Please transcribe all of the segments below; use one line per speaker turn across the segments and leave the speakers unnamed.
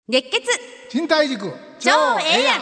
熱血
賃貸塾
超ええやん。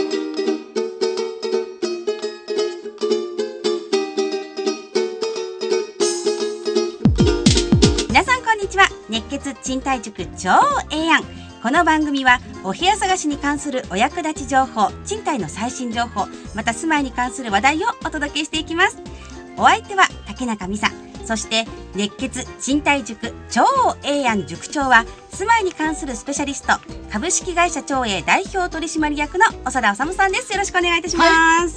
皆さんこんにちは。熱血賃貸塾超ええやん。この番組はお部屋探しに関するお役立ち情報、賃貸の最新情報、また住まいに関する話題をお届けしていきます。お相手は竹中美沙、そして熱血賃貸塾超ええやん塾長は住まいに関するスペシャリスト、株式会社超え代表取締役の長田治さんです。よろしくお願いいたします。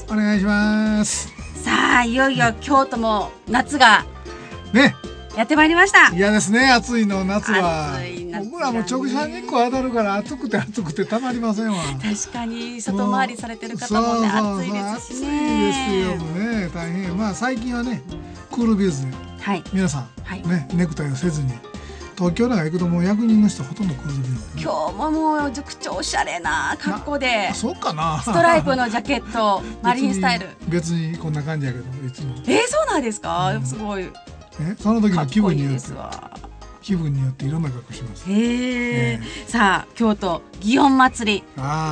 お願いします。
さあ、いよいよ京都も夏が
ね、
やってまいりました。
嫌ですね、暑いの夏は。
暑い夏がね、
僕らも直射日光当たるから暑くてたまりませんわ。
確かに外回りされてる方もね、暑いですしね。
暑いですよね、大変。まあ最近はね、クールビズで、はい、皆さん、はい、ね、ネクタイをせずに東京なんか行くともう役人の人ほとんどクールビズ、ね、
今日ももう塾長おしゃれな格好で、
そうかな、
ストライプのジャケットマリンスタイル。
別にこんな感じやけど、いつも。
そうなんですか、すごい。
その時の気分によっていろんな格好します。
さあ、京都祇園祭り、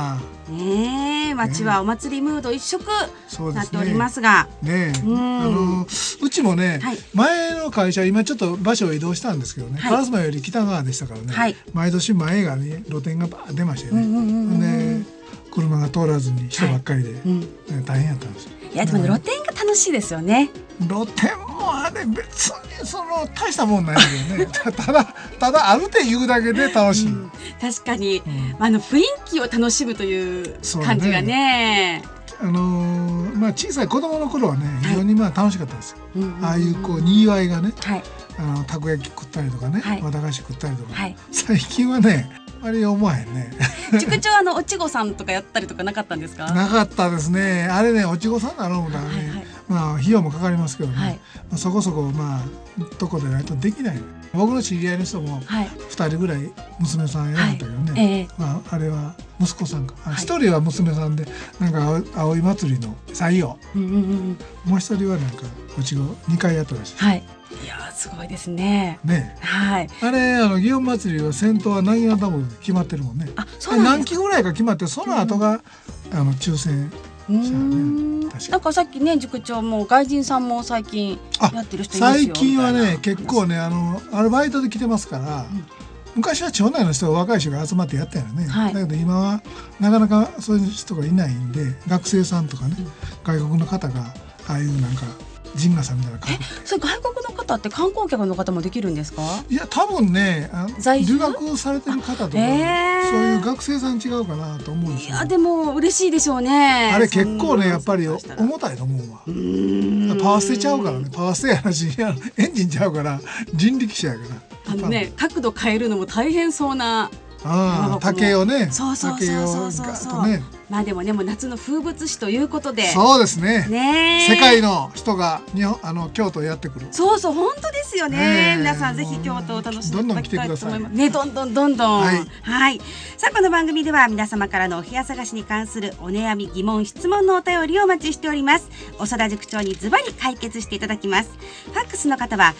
街はお祭りムード一色なっておりますが、
うちもね、前の会社今ちょっと場所を移動したんですけどね、烏丸より北側でしたからね、毎年前がね露店がバー出ましてね、車が通らずに人ばっかりで大変やったんですよ。
いやでも露店が楽しいですよね。
露店もあれ別にその大したもんないけどねただあるって言うだけで楽しい。
確かに、雰囲気を楽しむという感じがね。
小さい子供の頃はね、非常に楽しかったですよ。ああいうこうにぎわいがね、たこ焼き食ったりとかね、わたがし食ったりとか、最近はねあれ思わへんね。
塾長おちごさんとかやったりとかなかったんですか？
なかったですね。あれね、おちごさんなろうだね、費用もかかりますけどね、そこそことこでないとできない。僕の知り合いの人も2人ぐらい娘さんやったけどね、あれは息子さんか、1人は娘さんでなんか葵祭りの採用、もう1人はなんかおちご2回やったらしい。
いやすごいですね。
あれ祇園祭りは先頭は何が多分決まってるもんね。何期ぐらいか決まって、その後が抽選したね。
なんかさっきね、塾長も外人さんも最近やってる人いますよ。
最近はね結構ね、アルバイトで来てますから。昔は町内の人が若い人が集まってやったよね、だけど今はなかなかそういう人がいないんで、学生さんとかね、外国の方がああいうなんか陣賀さんみたいな格好。
それ外国の方って観光客の方もできるんですか？
いや多分ね、留学されてる方とか、そういう学生さん違うかなと思うんですよ。
いやでも嬉しいでしょうね。
あれ結構ねやっぱり重たいと思うわ。パワーステちゃうからね、パワーステやなしエンジンちゃうから人力車やから。
角度変えるのも大変そうな。
竹をね、
そうでもね、もう夏の風物詩ということで。
そうですね。世界の人が京都やってくる。
そう本当ですよね。皆さんぜひ京都を楽しんでいただきたいと思いますね。どんどん。さあ、この番組では皆様からのお部屋探しに関するお悩み、疑問、質問のお便りをお待ちしております。長田塾長にズバリ解決していただきます。ファックスの方は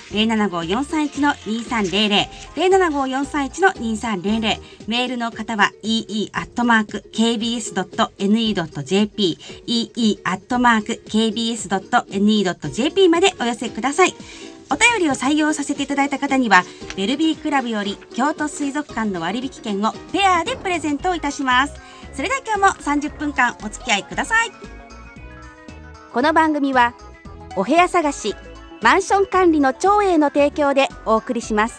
075-431-2300 075-431-2300、メールの方は ee@kbs.ne.jp ee@kbs.ne.jp までお寄せください。お便りを採用させていただいた方にはベルビークラブより京都水族館の割引券をペアでプレゼントいたします。それでは今日も30分間お付き合いください。この番組はお部屋探し、マンション管理の長英の提供でお送りします。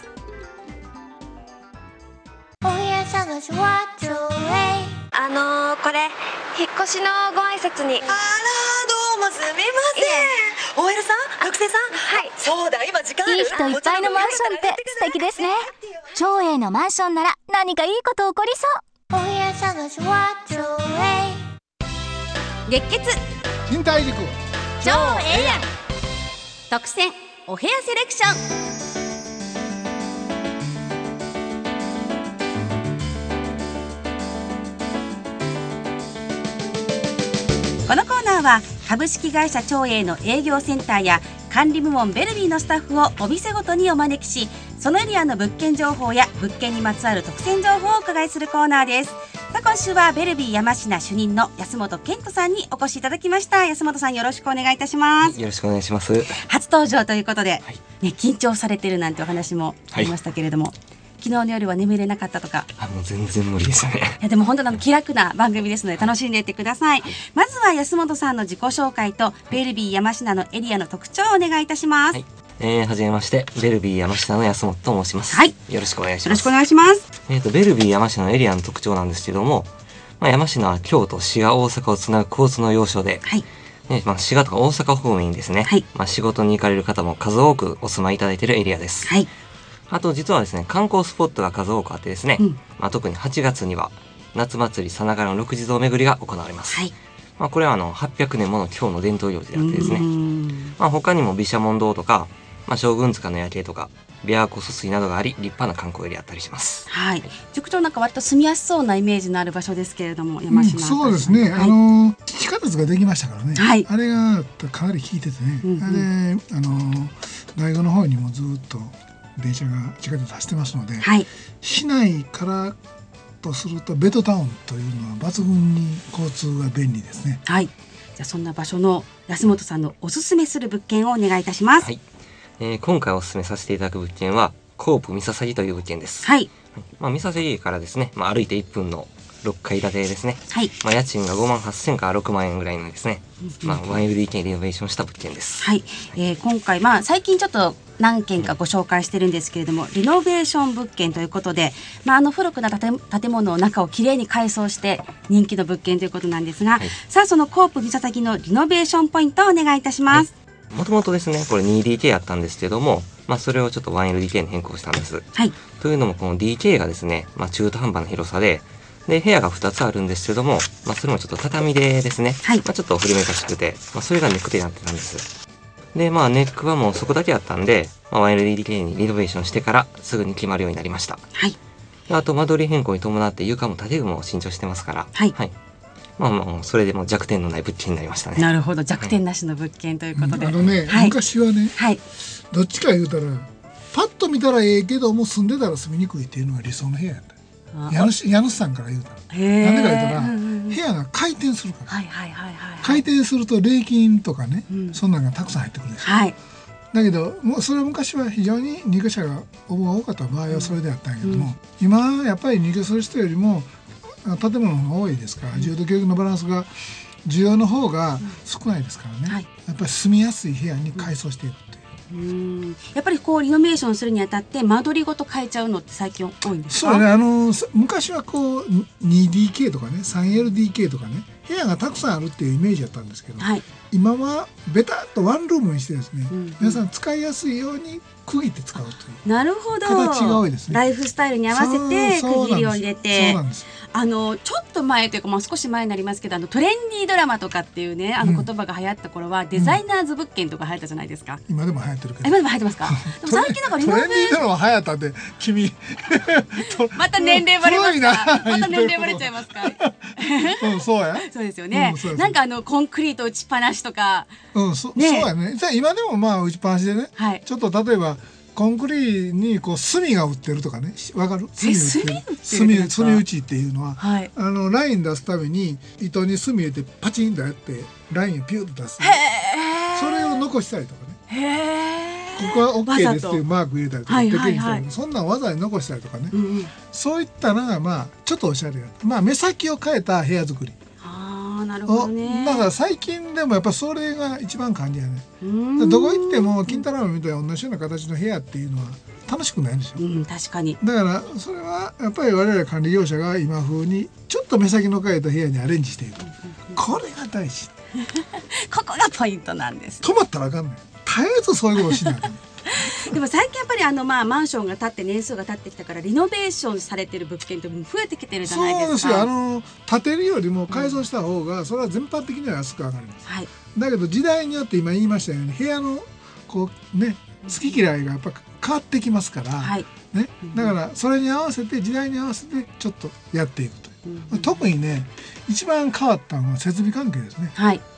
お部屋探しは長英。これ引っ越しのご挨拶に。
どうもすみません。OL さん、学生さん。そうだ、今時間ある。
いい人いっぱいのマンションって素敵ですね。長英のマンションなら何かいいこと起こりそう。お部屋探しは長英。
熱血
賃貸塾
超ええやん特選お部屋セレクション。このコーナーは株式会社長英の営業センターや管理部門ベルビーのスタッフをお店ごとにお招きし、 そのエリアの物件情報や物件にまつわる特選情報をお伺いするコーナーです。さあ今週はベルビー山科主任の安本健人さんにお越しいただきました。安本さん、よろしくお願いいたします。
よろしくお願いします。
初登場ということで、緊張されてるなんてお話もありましたけれども、昨日の夜は眠れなかったとか。
もう全然無理ですね。
でも本当に気楽な番組ですので楽しんでいってください。まずは安本さんの自己紹介とベルビー山科のエリアの特徴をお願いいたします。
はじめまして、ベルビー山科の安本と申します。よろしくお願いします。
よろしくお願いします。
ベルビー山科のエリアの特徴なんですけども、山科は京都、滋賀、大阪をつなぐ交通の要所で、滋賀とか大阪方面にですね、仕事に行かれる方も数多くお住まいいただいているエリアです。あと実はですね、観光スポットが数多くあってですね、特に8月には夏祭りさながらの六地蔵巡りが行われます。これは800年もの京の伝統行事であってですね、他にも毘沙門堂とか、将軍塚の夜景とか琵琶湖疏水などがあり、立派な観光エリアあったりします。
塾長、なんか割と住みやすそうなイメージのある場所ですけれども、山科、
そうですね、地下鉄ができましたからね、あれがかなり効いててね、あれ大子の方にもずっと電車が地下鉄走ってますので、市内からとするとベッドタウンというのは抜群に交通が便利ですね。
じゃあそんな場所の安本さんのおすすめする物件をお願いいたします。
今回おすすめさせていただく物件はコープ三笹木という物件です。三笹木からですね、歩いて1分の6階建てですね。家賃が58,000から6万円ぐらいのですね、1LDK リノベーションした物件です。
今回最近ちょっと何件かご紹介してるんですけれども、リノベーション物件ということで、古くな建物の中をきれいに改装して人気の物件ということなんですが、さあそのコープ三笹木のリノベーションポイントをお願いいたします。
もともとですね、これ 2DK やったんですけども、それをちょっと 1LDK に変更したんです。というのもこの DK がですね、中途半端な広さで、部屋が2つあるんですけども、それもちょっと畳でですね、ちょっと古めかしくて、それがネックでなってたんです。で、ネックはもうそこだけあったんで、1LDK にリノベーションしてからすぐに決まるようになりました。あと間取り変更に伴って床も建具も新調してますから、それでも弱点のない物件になりましたね。
なるほど、弱点なしの物件ということで、
昔はね、どっちか言うたらパッと見たらええけども住んでたら住みにくいっていうのが理想の部屋やった。家主さんから言うたら、なんでか言うたら部屋が回転するから、回転すると礼金とかね、そんなのがたくさん入ってくるでしょ。だけどそれは昔は非常に入居者が多かった場合はそれであったんやけども、今やっぱり入居する人よりも建物の方が多いですから、需要と供給のバランスが需要の方が少ないですからね、やっぱり住みやすい部屋に改装していくという。
やっぱりリノベーションするにあたって間取りごと変えちゃうのって最近多いんですか？
そうね、昔は2DK とかね 3LDK とかね、部屋がたくさんあるっていうイメージだったんですけど、今はベタっとワンルームにしてですね、皆さん使いやすいように区切って使うという。
なるほど、
形が多いですね。
ライフスタイルに合わせて区切りを入れて、
そうなんです。
ちょっと前というか、少し前になりますけど、トレンディードラマとかっていうね、言葉が流行った頃はデザイナーズ物件とか流行ったじゃないですか。
今でも流行ってるけど。
今でも流行ってますか？でも最近なんかリノベーション、
トレンディードラマ流行ったって君
また年齢バレますか？また年齢バレちゃいますか？
そうや。
そうですよね。なんかコンクリート打ちっぱなしとか、
そうやね。じゃあ今でも打ちっぱなしでね、ちょっと例えばコンクリに炭が売ってるとかね、わかる？炭打ちっていうのは、ライン出すために糸に炭入れてパチンとやってラインをピュッと出す。それを残したりとかね。ここは OK ですっていうマーク入れたりとかできるんですけど、そんなんわざに残したりとかね、そういったのがちょっとおしゃれや、目先を変えた部屋作り。
なるほどね。
だから最近でもやっぱそれが一番感じやね。どこ行っても金太郎みたいな同じような形の部屋っていうのは楽しくないんですよ。
確かに。
だからそれはやっぱり我々管理業者が今風にちょっと目先の変えた部屋にアレンジしていく、これが大事
ここがポイントなんです。
止まったらあかんねん。絶えずそういうことをしない
でも最近やっぱりマンションが建って年数が経ってきたから、リノベーションされてる物件って増えてきてるじゃないですか。
そうですよ。建てるよりも改装した方がそれは全般的には安く上がります。だけど時代によって今言いましたように部屋の好き嫌いがやっぱ変わってきますから、だからそれに合わせて時代に合わせてちょっとやっていくという。特にね、一番変わったのは設備関係ですね。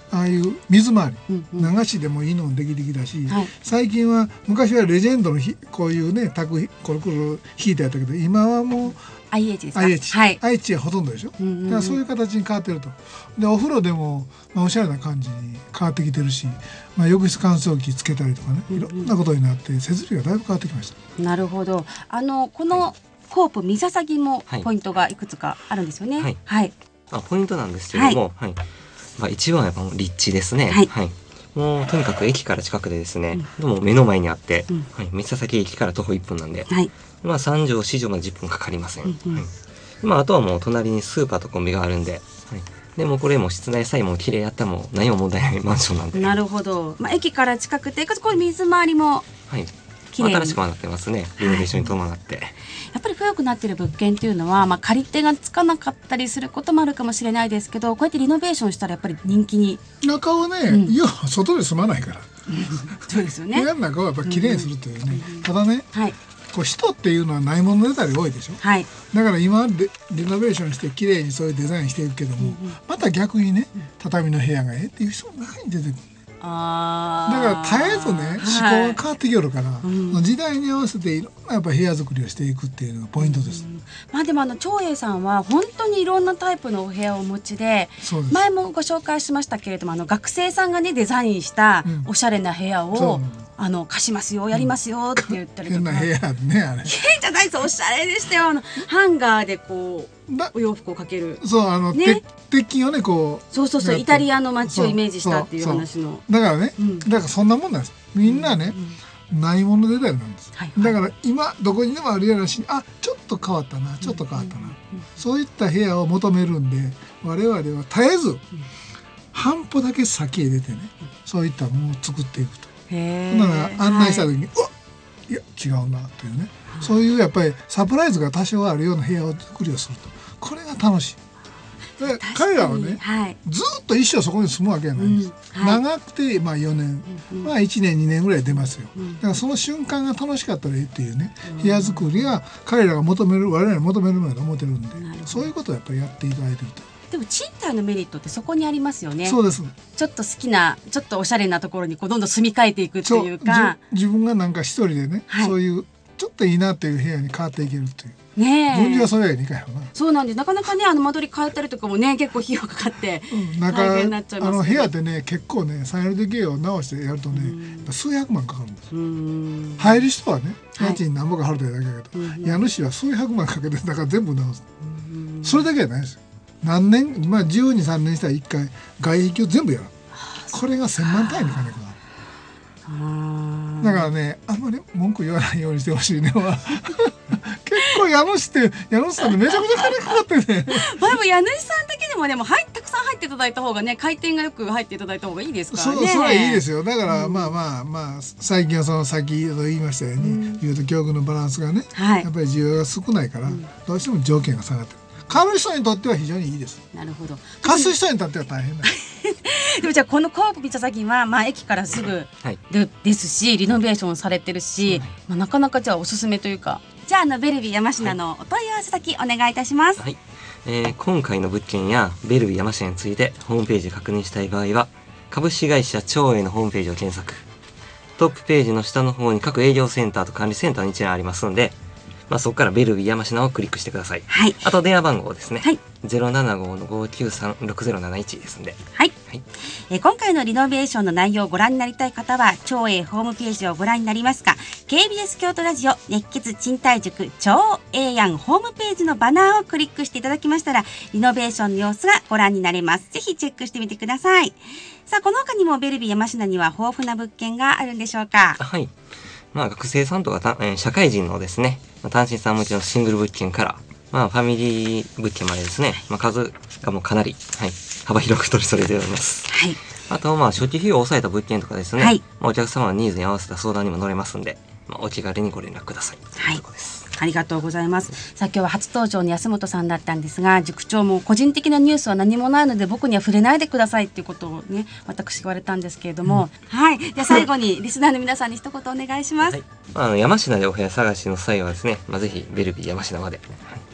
ああいう水回り、流しでもいいのもできてきたし、最近は昔はレジェンドのこういうねタクコロコロ引いてやったけど、今はもう
IH ですか。
IH はほとんどでしょ。だからそういう形に変わってると。でお風呂でも、おしゃれな感じに変わってきてるし、浴室乾燥機つけたりとかね、いろんなことになって設備がだいぶ変わってきました。
なるほど。このコープミササギもポイントがいくつかあるんですよね。
ポイントなんですけども、一番はやっぱ立地ですね。もうとにかく駅から近くでですね、でも目の前にあって、三崎駅から徒歩1分なんで、三条四条まで10分かかりません。あとはもう隣にスーパーとコンビがあるんで、でもこれも室内さえも綺麗やったらもう何も問題ないマンションなんで。
なるほど。駅から近くて、これ水回りも綺麗に
新しくなってますね。リノベーションに伴って。
やっぱり古くなっている物件っていうのは、借り手がつかなかったりすることもあるかもしれないですけど、こうやってリノベーションしたらやっぱり人気に。
中はね、いや外で住まないから。
そうですよね。
部屋の中はやっぱり綺麗にするというね。ただね、こう人っていうのはないものねだり多いでしょ。だから今でリノベーションして綺麗にそういうデザインしていくけども、また逆にね、畳の部屋がっていう人も中に出てくる。だから絶えずね、思考が変わってきよるから、時代に合わせていろんなやっぱ部屋作りをしていくっていうのがポイントです。
でも長英さんは本当にいろんなタイプのお部屋をお持ちで、前もご紹介しましたけれども、学生さんがねデザインしたおしゃれな部屋を、貸しますよ、やりますよって言ったりとか。
変な部屋ね、あれ。
変じゃないです、おしゃれでしたよ。ハンガーでこうお洋服をかける。
鉄筋をねこう。
そうイタリアの街をイメージしたっていう話の。
だからね、だからそんなもんなんです。みんなね、ないものデザインなんです。だから今どこにでもあるようなし、ちょっと変わったな、ちょっと変わったな。そういった部屋を求めるんで、我々は絶えず半歩だけ先へ出てね、そういったものを作っていくと。だから案内した時に、いや違うなというね、そういうやっぱりサプライズが多少あるような部屋を作りをすると、これが楽しい。で彼らはね、ずっと一生そこに住むわけじゃないんです。長くて4年、1年2年ぐらい出ますよ。だからその瞬間が楽しかったらいいっていうね、部屋作りが彼らが求める、我々が求めるのだと思ってるんで、そういうことをやっぱりやっていただいてると。
でも賃貸のメリットってそこにありますよね。
そうです。
ちょっと好きな、ちょっとおしゃれなところにどんどん住み替えていくっていうか、
自分がなんか一人でね、そういうちょっといいなっていう部屋に変わっていけるっていう。
分
離はそれやにかよな。
そうなんです。なかなかね、間取り変えたりとかもね、結構費用かかって大変になっちゃいます。
部屋ってね、結構ね、3LDK を直してやるとね、数百万かかるんです。入る人はね、家賃何ぼか払ってるだけだけど、家主は数百万かけて、だから全部直す。それだけじゃないですよ。何年、12、3年したら1回外壁を全部やる。これが1000万単位に金かかる。だからね、あんまり文句言わないようにしてほしいねは結構家主さんでめちゃくちゃ金かかってねで
も家主さんだけでもたくさん入っていただいた方がね、回転がよく入っていただいた方がいいですからね。
それはいいですよ。だから最近はその先ほど言いましたように、需要と供給のバランスがね、やっぱり需要が少ないから、どうしても条件が下がってる。買う人にとっては非常にいいです。
なるほど。
貸す人にとっては大変だ
でもじゃあこのコープ三ツ崎は、駅からすぐですし、リノベーションされてるし、なかなかじゃあおすすめというか、じゃあベルビー山科のお問い合わせ先お願いいたします。
今回の物件やベルビー山科についてホームページ確認したい場合は、株式会社長英のホームページを検索。トップページの下の方に各営業センターと管理センターに一覧ありますので、そこからベルビー山科をクリックしてください。あと電話番号ですね。075-593-6071ですんで。
今回のリノベーションの内容をご覧になりたい方は、長英ホームページをご覧になりますか、KBS 京都ラジオ熱血賃貸塾長英庵ホームページのバナーをクリックしていただきましたら、リノベーションの様子がご覧になれます。ぜひチェックしてみてください。さあ、この他にもベルビー山科には豊富な物件があるんでしょうか。
学生さんとか社会人のですね、単身さん向けのシングル物件からファミリー物件までですね、数がもうかなり、幅広く取り揃えております。あと初期費用を抑えた物件とかですね、お客様のニーズに合わせた相談にも乗れますんで、お気軽にご連絡ください。
ありがとうございます。さあ、今日は初登場の安本さんだったんですが、塾長も個人的なニュースは何もないので僕には触れないでくださいっていうことをね、私言われたんですけれども、じゃあ最後にリスナーの皆さんに一言お願いします。
山科でお部屋探しの際はですね、ぜひベルビー山科まで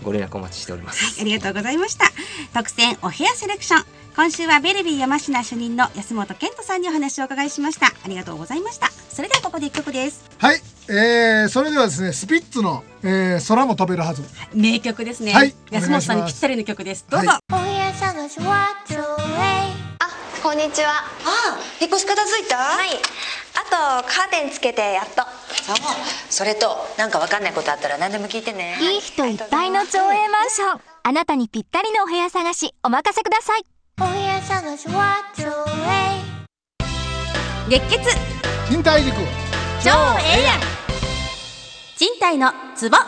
ご連絡お待ちしております。
はい、ありがとうございました。特選お部屋セレクション、今週はベルビー山科主任の安本健人さんにお話をお伺いしました。ありがとうございました。それではここで一曲です。
はい、それではですね、スピッツの、空も飛べるはず、
名曲ですね。
はい、
安本さんにぴったりの曲です。どうぞ。はい、
お部屋探しはちょい。あ、こんにちは。
ああ、引っ越し片付いた？
はい。あとカーテンつけてやっと。
そう、それとなんかわかんないことあったら何でも聞いてね。
いい人いっぱいの町営マンション、あなたにぴったりのお部屋探しお任せください。お部屋探しはちょい。
熱血
賃貸塾
超ええやん、賃貸のツボ。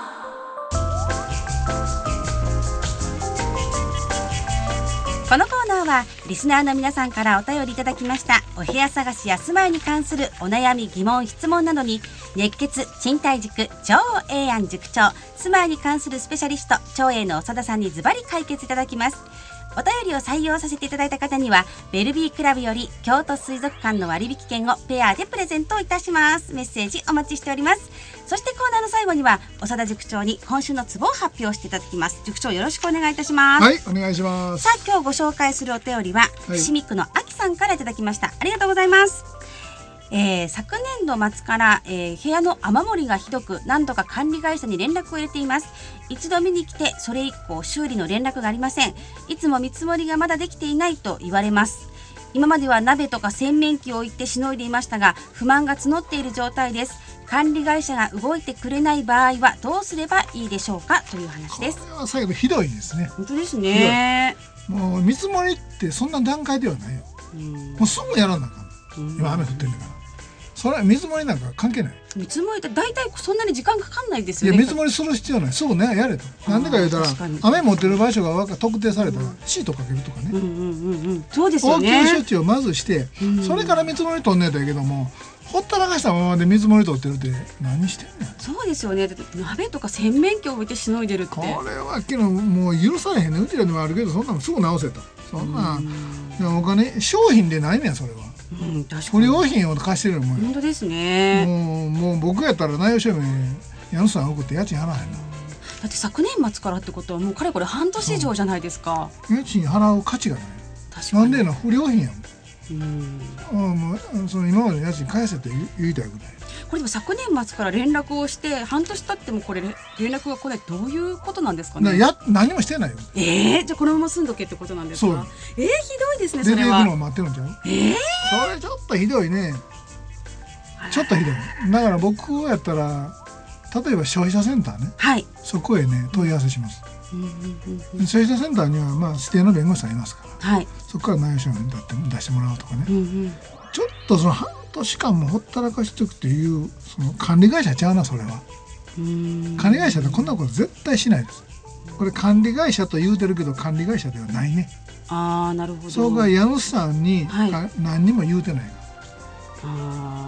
このコーナーはリスナーの皆さんからお便りいただきましたお部屋探しや住まいに関するお悩み、疑問、質問などに熱血賃貸塾超ええやん塾長、住まいに関するスペシャリスト超えの長田さんにズバリ解決いただきます。お便りを採用させていただいた方にはベルビークラブより京都水族館の割引券をペアでプレゼントいたします。メッセージお待ちしております。そしてコーナーの最後には長田塾長に今週のツボを発表していただきます。塾長よろしくお願いいたします。
はい、お願いします。
さあ今日ご紹介するお便りは、伏見区のあきさんからいただきました。ありがとうございます。昨年度末から、部屋の雨漏りがひどく何度か管理会社に連絡を入れています。一度見に来てそれ以降修理の連絡がありません。いつも見積もりがまだできていないと言われます。今までは鍋とか洗面器を置いてしのいでいましたが不満が募っている状態です。管理会社が動いてくれない場合はどうすればいいでしょうかという話です。
これは最後ひどいですね。
本当ですね。
もう見積もりってそんな段階ではないよ。もうすぐやらなあかん。今雨降ってるんだから。それは見積もりなんか関係ない。
見積もりって大体そんなに時間かかんないですよね。
いや見積もりする必要ない。すぐねやれと。なんでか言うたら雨持ってる場所が特定されたらシートかけるとかね。
そうですよね。
応急処置をまずして、それから見積もり取んねえとやけども、ほったらかしたままで見積もり取ってるって何してんねん。
そうですよね。だって鍋とか洗面器を置いてしのいでるって。
これはけどもう許されへんね。うちらでもあるけどそんなのすぐ直せと。そんなお金商品でないねんそれは。不良品を貸してるのもん。
本当ですね。
もう僕やったら内容証明家主さん送って家賃払えへんな。だ
って昨年末からってことはもうかれこれ半年以上じゃないですか。
家賃払う価値がない。
確かに。
なんでの不良品やもん。もうその今までの家賃返せって言いたいぐらい。
これでも昨年末から連絡をして半年経ってもこれ連絡が来ない、どういうことなんですかね。
何もしてないよ。
じゃあこのまま住んどけってことなんですか。
そう
ひどいですね。それは
出ていくのを待ってるんちゃう。それちょっとひどいね。ちょっとひどい。だから僕やったら例えば消費者センターね、
はい、
そこへね問い合わせします。消費者センターには指定の弁護士さんいますから、はい、そこから内容証明出してもらうとかね、ちょっとその半年間もほったらかしとくっていうその管理会社ちゃうな。それは管理会社ってこんなこと絶対しないです。これ管理会社と言うてるけど管理会社ではないね。
なるほど。
そこが家主さんに、何にも言うてないから。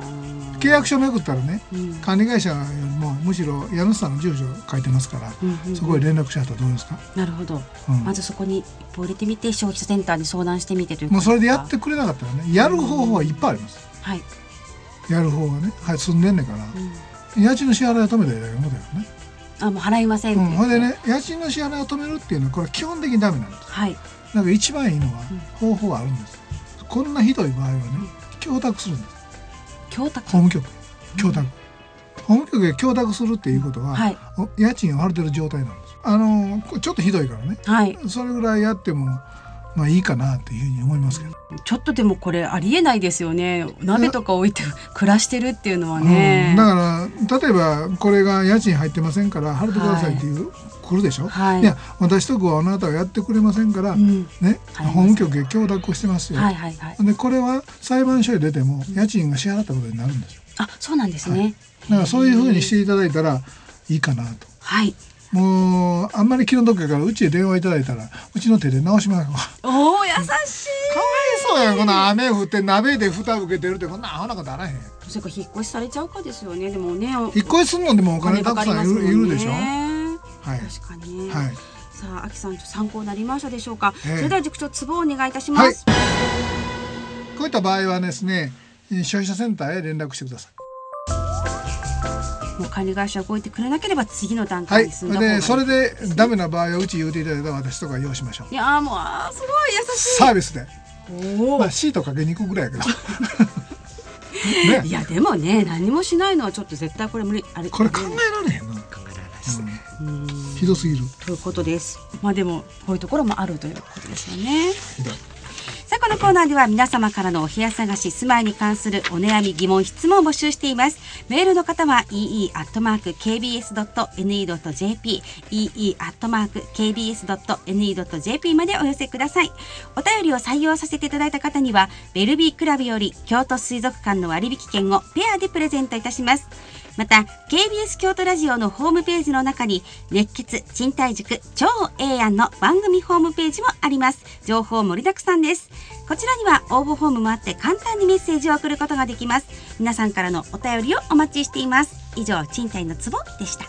契約書めくったらね、管理会社よりもむしろ家主さんの住所書いてますから、そこへ連絡しはったらどうですか。
なるほど、まずそこに一歩入れてみて消費者センターに相談してみてという。
もうそれでやってくれなかったらね、やる方法はいっぱいあります。はい、やる方がね、住んでんねんから、家賃の支払いを止めたらいいだけのことだよね。
もう払いませんって。
ほいでね、家賃の支払いを止めるっていうのはこれは基本的にダメなんです。はい。だから一番いいのは方法があるんです。こんなひどい場合はね、供託するんです。供託。法務局。供託。法務局へ供託するっていうことは、家賃を払ってる状態なんです。ちょっとひどいからね。はい。それぐらいやってもいいかなっていうふうに思いますけど。
ちょっとでもこれありえないですよね。鍋とか置いて暮らしてるっていうのはね。
だから例えばこれが家賃入ってませんから払ってくださいっていう、来るでしょ。いや私とこはあなたはやってくれませんから、ね、法務局へ供託をしてますよ。でこれは裁判所へ出ても家賃が支払ったことになるんですよ。
そうなんですね。
だからそういうふうにしていただいたらいいかなと。はい。もうあんまり気の毒やからうちへ電話いただいたらうちの手で直します。
おお優しい。かわい
そうやん。この雨降って鍋で蓋受けてるってこんなアホなことあらへん。
それか引っ越しされちゃうかですよね。でもね、引っ
越しするのでもお金たくさんいるでしょ。はい。
確かに。
はい。
さあ、あきさん参考になりましたでしょうか。それでは塾長ツボをお願いいたします。
こういった場合はですね、消費者センターへ連絡してください。
もう管理会社が動いてくれなければ次の段階に進んだ方がいい、
でそれでダメな場合はうち言うていただいたら私とか用意しましょう。
いやもうすごい優しい
サービスで。まあシートかけに行くぐらいやけど
ね、いやでもね何もしないのはちょっと絶対これ無理。あれ
これ考えられへんの。
考えられないですね。
ひどすぎる
ということです。まあでもこういうところもあるということですよね。
ひどい。
さあこのコーナーでは皆様からのお部屋探し住まいに関するお悩み疑問質問を募集しています。メールの方は ee@kbs.ne.jp ee@kbs.ne.jp までお寄せください。お便りを採用させていただいた方にはベルビークラブより京都水族館の割引券をペアでプレゼントいたします。また KBS 京都ラジオのホームページの中に熱血賃貸塾超ええやんの番組ホームページもあります。情報盛りだくさんです。こちらには応募フォームもあって簡単にメッセージを送ることができます。皆さんからのお便りをお待ちしています。以上賃貸のツボでした。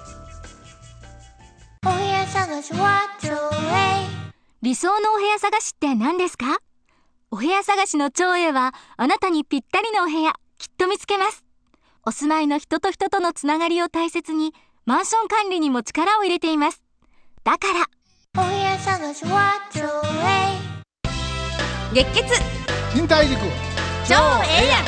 お部屋探しは超理想のお部屋探しって何ですか？お部屋探しの超英はあなたにぴったりのお部屋きっと見つけます。お住まいの人と人とのつながりを大切にマンション管理にも力を入れています。だからお部屋探しは超
熱血
賃貸塾
超ええやん。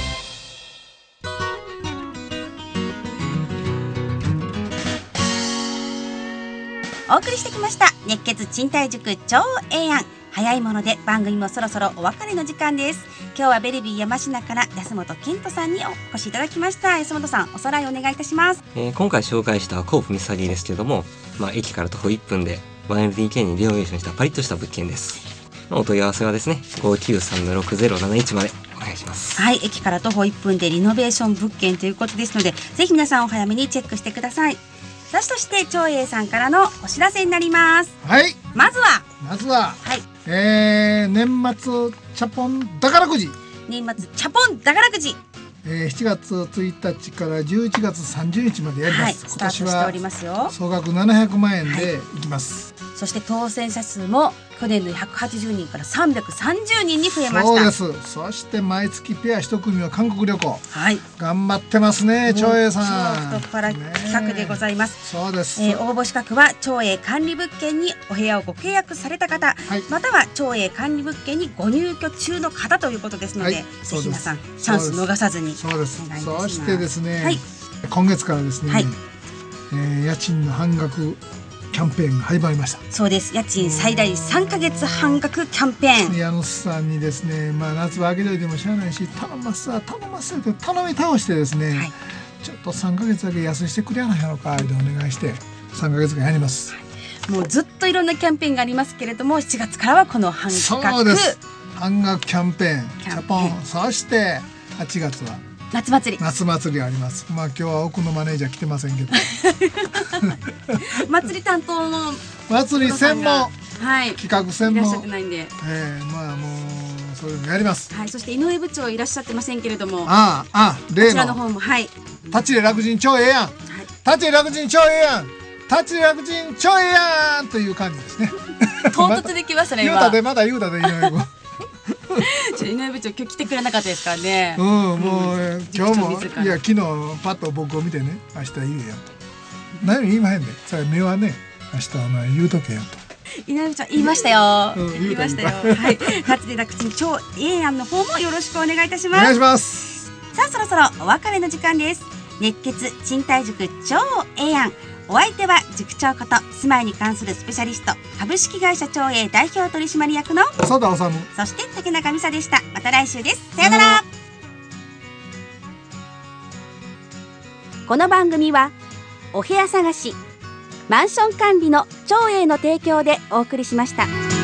お送りしてきました熱血賃貸塾超ええやん。早いもので番組もそろそろお別れの時間です。今日はベルビー山科から安本健人さんにお越しいただきました。安本さんおさらいお願いいたします。
今回紹介したコープミサリーですけれども、駅から徒歩1分で 1LDK にリノベーションしたパリッとした物件です。お問い合わせはですね 593-6071 までお願いします。
はい、駅から徒歩1分でリノベーション物件ということですのでぜひ皆さんお早めにチェックしてください。そして長英さんからのお知らせになります。
はい、
まずは、
はい、年末チャポン宝くじ、
年末チャポン宝くじ、
7月1日から11月30日までやります。
スタートしておりますよ。
総額700万円でいきます。
そして当選者数も去年の180人から330人に増えました。
そうです。そして毎月ペア1組は韓国旅行、頑張ってますね長英さん。
超太っ腹企画でございます。
そうです。
応募資格は長英管理物件にお部屋をご契約された方、または長英管理物件にご入居中の方ということですので、ぜひ皆さんチャンス逃さずにお願いいたします。
そしてですね、今月からですね、家賃の半額キャンペーンが始まりました。
そうです。家賃最大3ヶ月半額キャンペーン。
家主さんにですね、夏は開けといてもしゃあないし頼ますわと頼み倒してですね、ちょっと3ヶ月だけ安してくれやないのかでお願いして3ヶ月間やります。
もうずっといろんなキャンペーンがありますけれども7月からはこの半額。
そうです。半額キャンペーンチャポン。そして8月は夏祭りあります。今日は奥のマネージャー来てませんけど
祭り担当の
祭り専門、企画専門
いらっしゃってないんで、
もうそれもやります。
そして井上部長いらっしゃってませんけれども、こ
例
ちらの方も
立ちで楽人超ええやん、立ちで楽人超ええやん、立ちで楽人超ええやんという感じですね。
唐突できましたね。
言うたでまだ言うたで井上君
井上部長今日来てくれなかったですからね。
もう今日も昨日パッと僕を見てね、明日言うやんと。何も言いまへんで、それ目はね、明日お前言うとけやんと。
井上部長言いましたよ。言いましたよ。立ちで楽ちん超ええやんの方もよろしくお願いいたします。
お願いします。
さあそろそろお別れの時間です。熱血賃貸塾超ええやん。お相手は塾長こと住まいに関するスペシャリスト株式会社長英代表取締役の
佐田治、
そして竹中美沙でした。また来週です。さよなら。この番組はお部屋探しマンション管理の長英の提供でお送りしました。